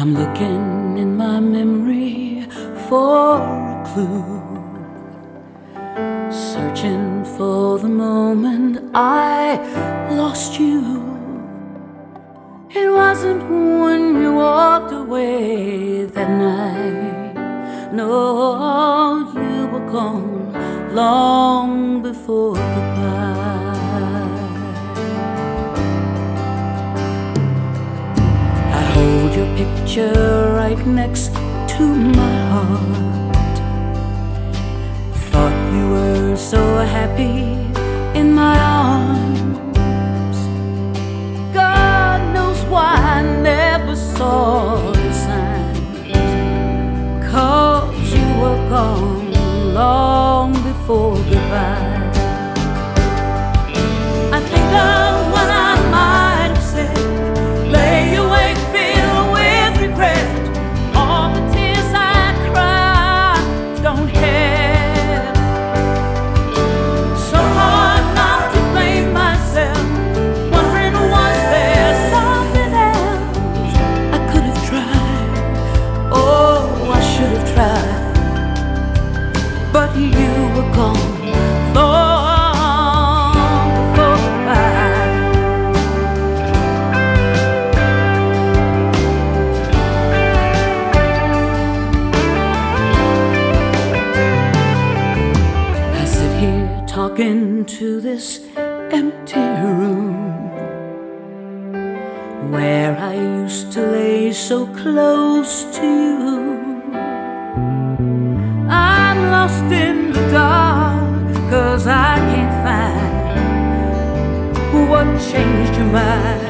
I'm looking in my memory for a clue, searching for the moment I lost you. It wasn't when you walked away that night. No, you were gone long before goodbye. I hold your picture right next to my heart. Thought you were so happy in my arms. God knows why I never saw the signs, 'cause you were gone long before goodbye. I think of what I might have said, lay awake filled with regret. All the tears I cried, don't care. So hard not to blame myself, wondering was there something else I could have tried. Oh, I should have tried. But you were gone long before I sit here talking to this empty room where I used to lay so close to you. I'm lost in the dark, 'cause I can't find what changed your mind.